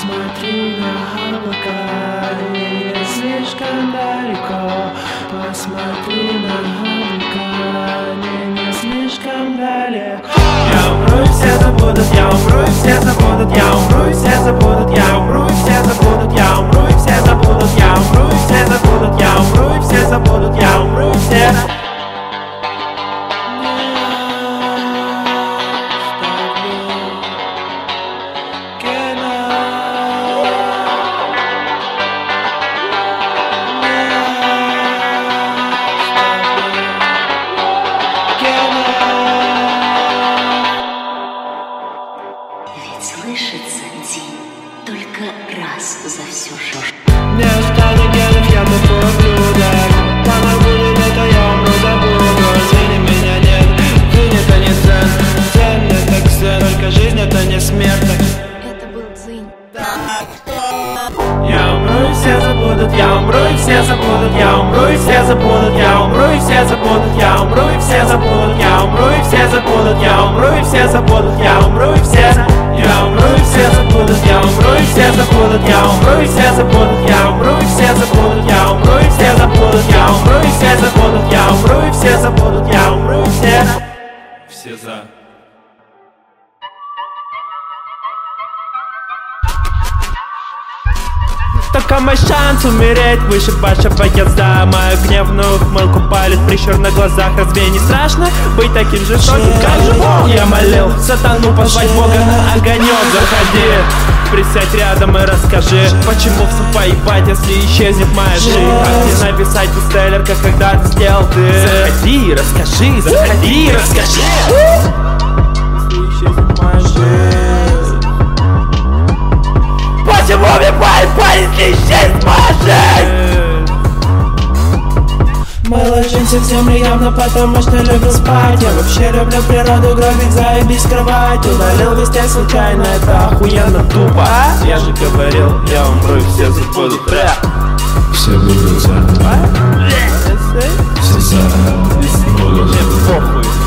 Посмотри на облака, они не слишком далеко. Посмотри на облака, они не слишком далеко. Я умру, и все забудут, я умру, и все забудут, я умру, и все забудут, я умру, и все забудут, я умру, и все забудут, я умру, и все забудут, я умру, и все забудут, я умру, и все. Слышится день только раз за всю жизнь. Не остану генов, я такой блюдок. Мама будет, это я умру, забуду. Извини, меня нет, дзынь это не дзен. Дзен это ксен, только жизнь это не смерть. Это был дзынь. Я умру и все забудут, я умру и все забудут, я умру и все забудут, я умру и все забудут, я умру и все забудут, я умру и все забудут, я умру и все забудут, я умру и все. Я умру и все забудут, я умру и все забудут, я умру и все забудут, я умру и все забудут, я умру и все забудут, я умру и все забудут, я умру и все забудут, я умру и все. Все за. Только мой шанс умереть выше вашего язда. Мою гневную ухмылку палит прищур на глазах. Разве не страшно быть таким жестоким, как же Бог? Я молил сатану позвать Бога на огонек. Заходи, присядь рядом и расскажи, почему в поебать, если исчезнет моя жизнь. Как не написать бестселлер, как когда-то сделал ты. Заходи, расскажи, заходи, расскажи, если исчезнет моя жизнь. Почему мне парень, если исчезнет моя жизнь? Мы ложимся в землю явно потому, что любим спать. Я вообще люблю природу, гробик, заебись кровать. Удалил везде случайно, это охуенно тупо. Я же говорил, я умру и все забудут. Все будут за. Все за. Будут.